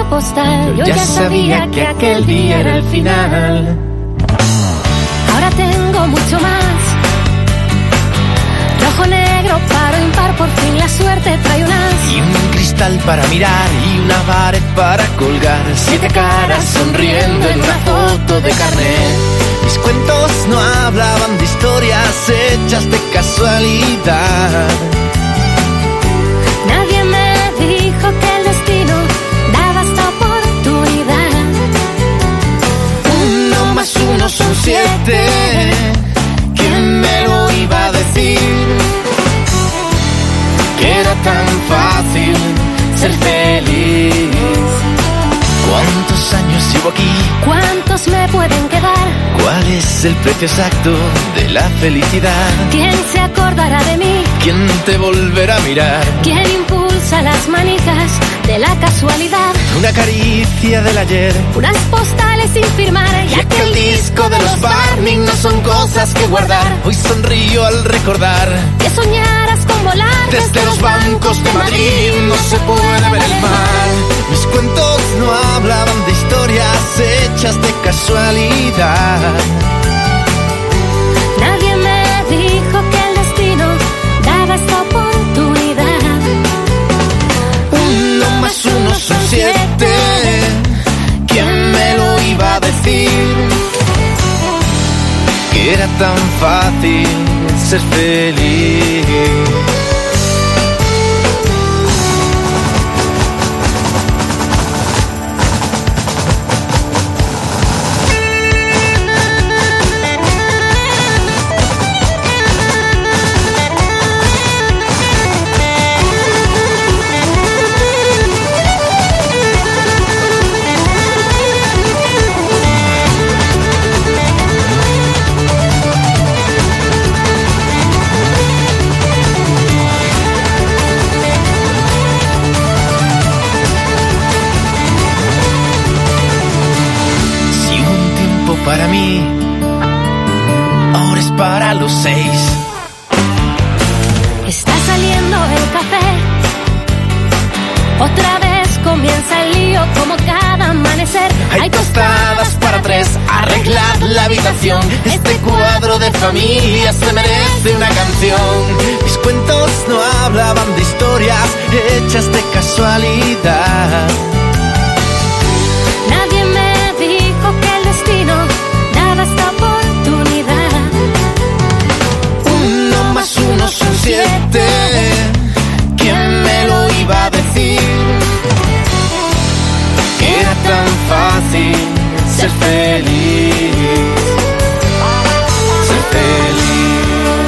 postal. Yo ya sabía que aquel día era el final. Ahora tengo mucho más. Rojo, negro, paro, impar, por fin la suerte trae un as. Y un cristal para mirar y una pared para colgar. 7 caras sonriendo en una foto de carnet. Mis cuentos no hablaban de historias hechas de casualidad. Nadie me dijo que el destino daba esta oportunidad. 1 más 1 son 7. ¿Quién me lo iba a decir? Que era tan fácil ser feliz. ¿Cuántos años llevo aquí? ¿Cuántos me pueden quedar? ¿Cuál es el precio exacto de la felicidad? ¿Quién se acordará de mí? ¿Quién te volverá a mirar? ¿Quién impulsa las manijas de la casualidad? Una caricia del ayer, unas postales sin firmar, y aquel disco de los Barney no son cosas que guardar. Hoy sonrío al recordar que soñaras con volar desde los bancos de Madrid. No se puede ver el mar. Mis cuentos no hablaban de historias hechas de casualidad. Nadie me dijo que el destino daba esta oportunidad. 1 más 1 son 7. ¿Quién me lo iba a decir? Que era tan fácil ser feliz. Para mí, ahora es para los 6. Está saliendo el café. Otra vez comienza el lío como cada amanecer. Hay tostadas para 3, arreglad la habitación. Este cuadro de familia se merece una canción. Mis cuentos no hablaban de historias hechas de casualidad. Nadie me dijo que el destino daba esta oportunidad. 1 más 1 son 7. ¿Quién me lo iba a decir? Que era tan fácil ser feliz. Ser feliz.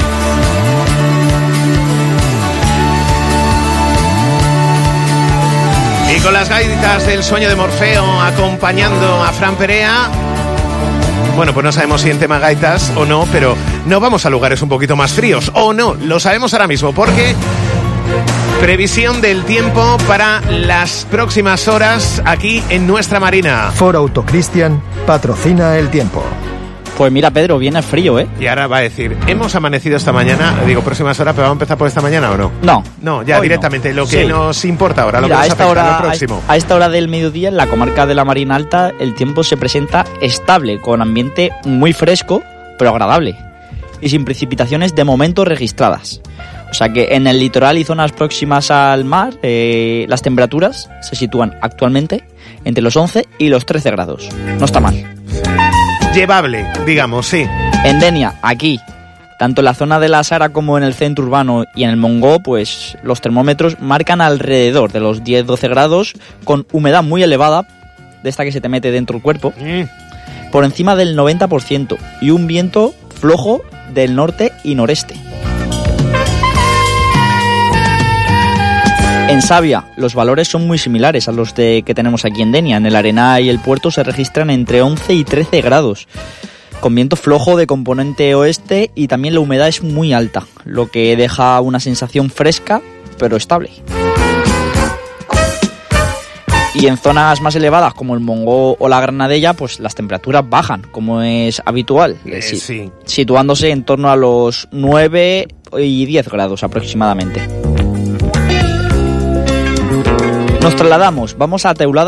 Y con las gaitas del sueño de Morfeo acompañando a Fran Perea. Bueno, pues no sabemos si en tema gaitas o no, pero no vamos a lugares un poquito más fríos. O no, lo sabemos ahora mismo, porque previsión del tiempo para las próximas horas aquí en nuestra Marina. Ford Autocristian patrocina el tiempo. Pues mira, Pedro, viene frío, ¿eh? Y ahora va a decir, hemos amanecido esta mañana, digo próximas horas, pero ¿vamos a empezar por esta mañana o no? No, ya directamente, lo que nos importa ahora, mira, lo que nos afecta, lo próximo. A esta hora del mediodía, en la comarca de la Marina Alta, el tiempo se presenta estable, con ambiente muy fresco, pero agradable, y sin precipitaciones de momento registradas. O sea que en el litoral y zonas próximas al mar, las temperaturas se sitúan actualmente entre los 11 y los 13 grados. No está mal. Llevable, digamos, sí. En Denia, aquí, tanto en la zona de la Sara como en el centro urbano y en el Mongó, pues los termómetros marcan alrededor de los 10-12 grados, con humedad muy elevada, de esta que se te mete dentro del cuerpo, por encima del 90%, y un viento flojo del norte y noreste. En Savia, los valores son muy similares a los que tenemos aquí en Denia. En el Arenal y el puerto se registran entre 11 y 13 grados, con viento flojo de componente oeste, y también la humedad es muy alta, lo que deja una sensación fresca, pero estable. Y en zonas más elevadas, como el Mongó o la Granadella, pues las temperaturas bajan, como es habitual, sí. Situándose en torno a los 9 y 10 grados aproximadamente. Nos trasladamos, vamos a Teulada.